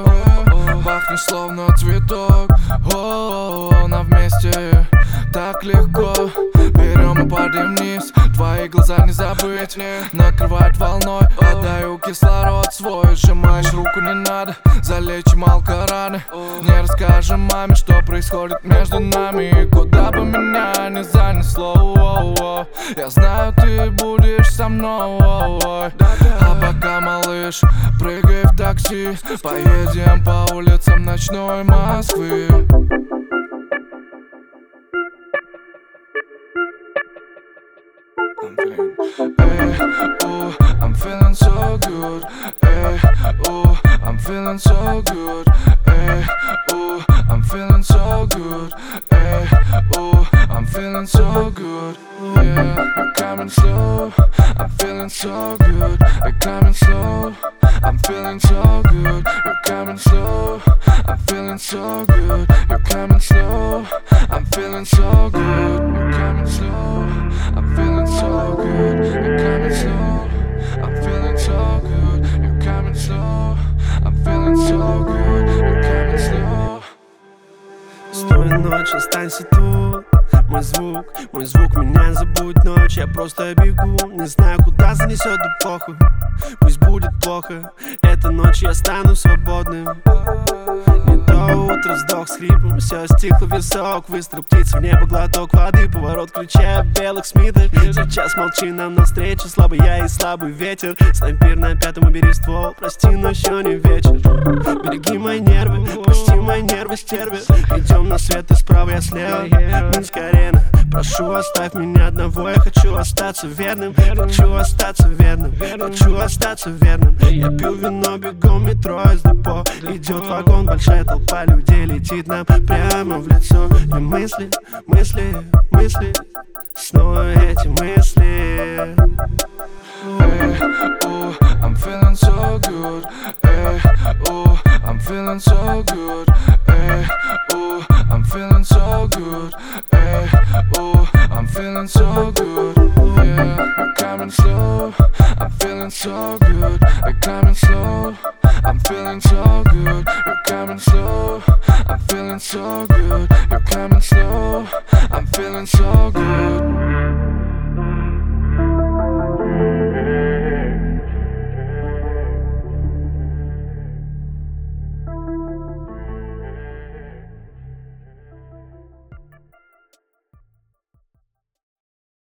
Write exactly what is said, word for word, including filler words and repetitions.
Пахнешь словно цветок, о, на вместе так легко. Берем и падаем вниз, твои глаза не забыть, накрывает волной. Отдаю кислород свой, сжимаешь руку, не надо, залечим алкораны. Не расскажем маме, что происходит между нами, куда бы меня не занесло. Я знаю, ты будешь со мной. А пока, малыш, прыгай в такси, поедем по улицам ночной Москвы. I'm feeling so good, ay, ooh, I'm feeling so good, ay, ooh, I'm feeling so good, ay, ooh, I'm feeling so good, yeah. You're coming slow, I'm feeling so good, you're coming slow, I'm feeling so good, you're coming slow, I'm feeling so good, you're coming slow, I'm feeling so good, you're coming slow, I'm feeling so good, you're coming slow, I'm feeling so good, you're coming slow, I'm feeling so good, you're coming slow. Стой, ночь, останься тут. Мой звук, мой звук, меня забудь ночь. Я просто бегу, не знаю, куда занесет эпоху. Пусть будет плохо, эта ночь я стану свободным. Не до утра, вздох с хрипом, все стихло, висок. Выстрел птицы в небо, глоток воды, поворот ключа в белых смитах. Сейчас молчи нам навстречу, слабый я и слабый ветер. Снайпер на пятом, убери ствол, прости, но еще не вечер. Береги мои нервы, пусти мои нервы, стерви. Идем на свет, ты справа, я слева. Минск арена, прошу, оставь меня одного. Я хочу остаться верным, хочу остаться верным, хочу остаться верным. Я пью вино, бегом метро из депо. Идет вагон, большая толпа людей летит нам прямо в лицо. И мысли, мысли, мысли, снова эти мысли. Ay, ooh, I'm feeling so good, ay, ooh, I'm feeling so good, ay, ooh, I'm feeling so good, ay, ooh, I'm feeling so good, yeah. You're coming slow, I'm feeling so good, you're coming slow, I'm feeling so good, you're coming slow, I'm feeling so good, you're coming slow, I'm feeling so good.